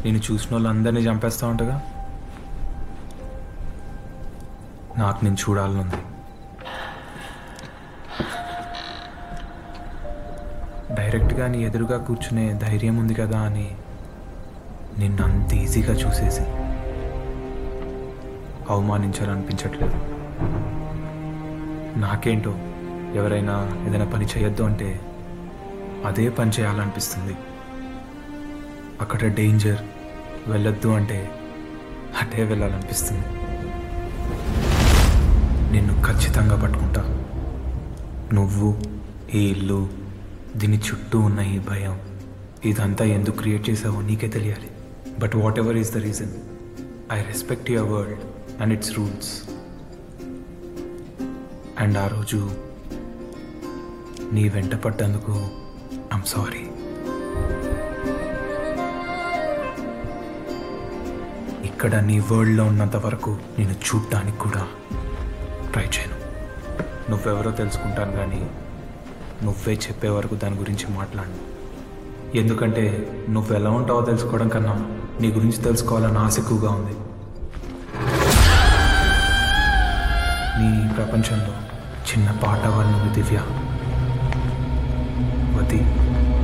నేను చూసిన వాళ్ళందరినీ చంపేస్తా ఉంటగా. నాకు నేను చూడాలనుంది. డైరెక్ట్గా నీ ఎదురుగా కూర్చునే ధైర్యం ఉంది కదా అని నిన్ను అంత ఈజీగా చూసేసి అవమానించాలనిపించట్లేదు. నాకేంటో ఎవరైనా ఏదైనా పని చేయొద్దు అంటే అదే పని చేయాలనిపిస్తుంది. అక్కడ డేంజర్ వెళ్ళొద్దు అంటే అటే వెళ్ళాలనిపిస్తుంది. నిన్ను ఖచ్చితంగా పట్టుకుంటా. నువ్వు, ఈ ఇల్లు, దీని చుట్టూ ఉన్న ఈ భయం, ఇదంతా ఎందుకు క్రియేట్ చేసావో నీకే తెలియాలి. But whatever is the reason, I respect your world and its rules. And ఆ రోజు నీ వెంట పడ్డందుకు ఐమ్ సారీ. ఇక్కడ నీ వరల్డ్లో ఉన్నంత వరకు నేను చూడటానికి కూడా ట్రై చేయను. నువ్వెవరో తెలుసుకుంటాను కానీ నువ్వే చెప్పే వరకు దాని గురించి మాట్లాడను. ఎందుకంటే నువ్వు ఎలా ఉంటావో తెలుసుకోవడం కన్నా నీ గురించి తెలుసుకోవాలన్న ఆశ ఎక్కువగా ఉంది. నీ ప్రపంచంలో చిన్న పాట వాళ్ళు దివ్య, వతి.